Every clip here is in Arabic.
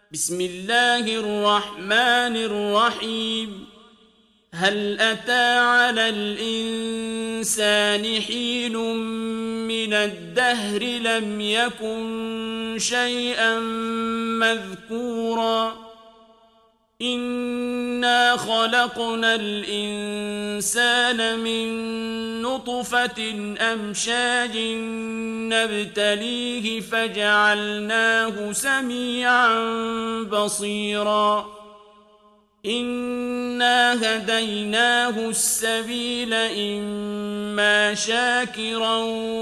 بسم الله الرحمن الرحيم. هل أتى على الإنسان حين من الدهر لم يكن شيئا مذكورا إنا خلقنا الإنسان من نطفة أمشاج نبتليه فجعلناه سميعا بصيرا إنا هديناه السبيل إما شاكرا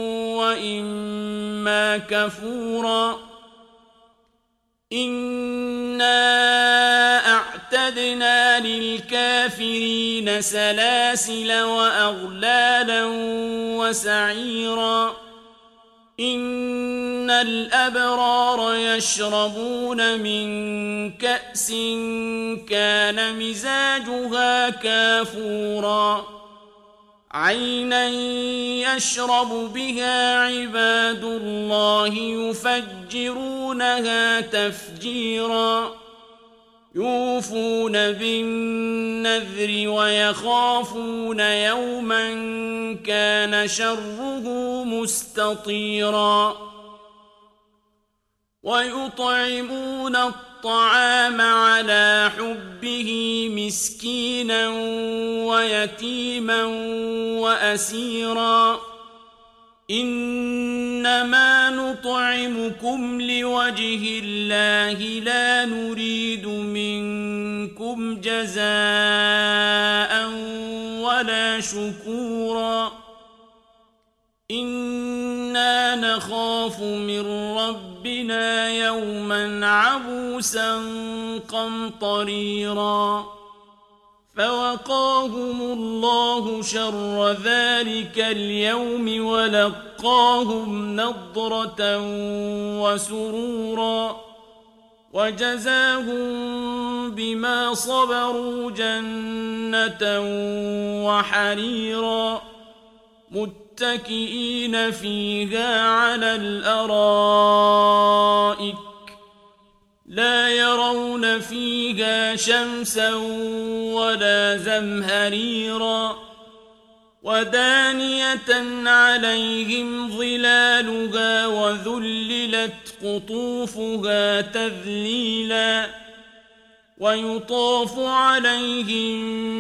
وإما كفورا إنا أعتدنا للكافرين سلاسل وأغلالا وسعيرا إن الأبرار يشربون من كأس كان مزاجها كافورا عينا يشرب بها عباد الله يفجرونها تفجيرا يوفون بالنذر ويخافون يوما كان شره مستطيرا ويطعمون الطعام على حبه مسكينا ويتيما وأسيرا إنما نطعمكم لوجه الله لا نريد منكم جزاء ولا شكورا إنا نخاف من ربنا يوما عبوسا قمطريرا فوقاهم الله شر ذلك اليوم ولقاهم نضرة وسرورا وجزاهم بما صبروا جنة وحريرا متكئين فيها على الأرائك لا يرون فيها شمسا ولا زمهريرا ودانية عليهم ظلالها وذللت قطوفها تذليلا ويطاف عليهم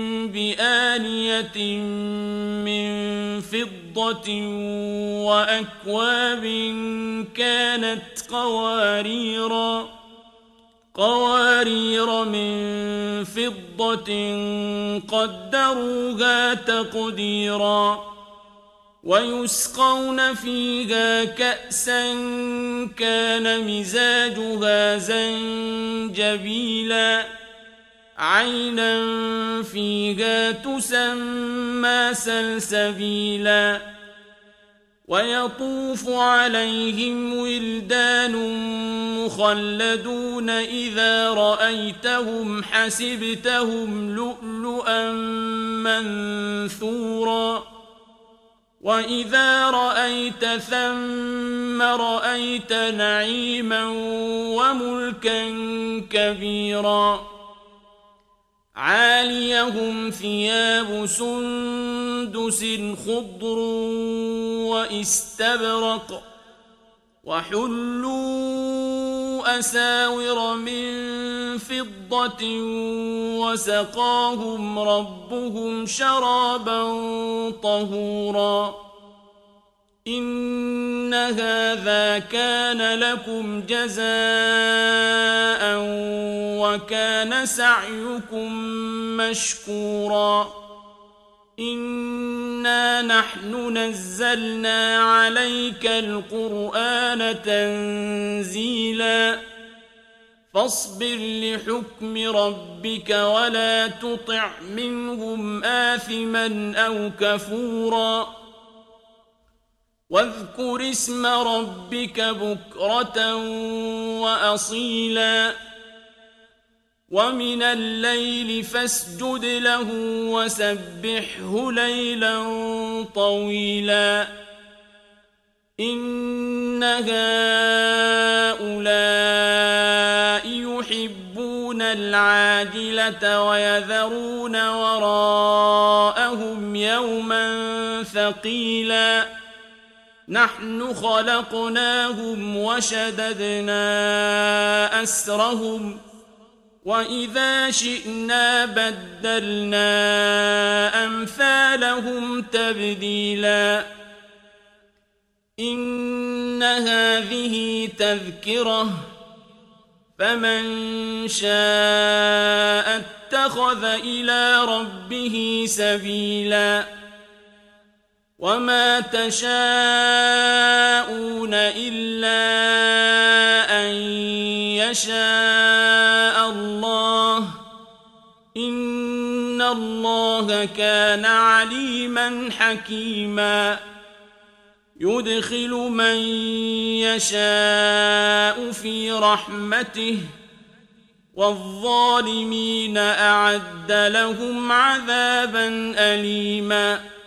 بآنية من فضة وأكواب كانت قوارير من فضة قدروها تقديرا ويسقون فيها كأسا كان مزاجها زنجبيلا عينا فيها تسمى سلسبيلا ويطوف عليهم ولدان مخلدون إذا رأيتهم حسبتهم لؤلؤا منثورا وإذا رأيت ثم رأيت نعيما وملكا كبيرا عاليهم ثياب سندس خضر واستبرق وحلوا أساور من فضة وسقاهم ربهم شرابا طهورا إن هذا كان لكم جزاء وكان سعيكم مشكورا إنا نحن نزلنا عليك القرآن تنزيلا فاصبر لحكم ربك ولا تطع منهم آثما أو كفورا واذكر اسم ربك بكرة وأصيلا ومن الليل فاسجد له وسبحه ليلا طويلا إن هؤلاء يحبون العاجلة ويذرون وراءهم يوما ثقيلا نحن خلقناهم وشددنا أسرهم وإذا شئنا بدلنا أمثالهم تبديلا إن هذه تذكرة فمن شاء اتخذ إلى ربه سبيلا وما تشاءون إلا أن يشاء الله إن الله كان عليما حكيما يدخل من يشاء في رحمته والظالمين أعد لهم عذابا أليما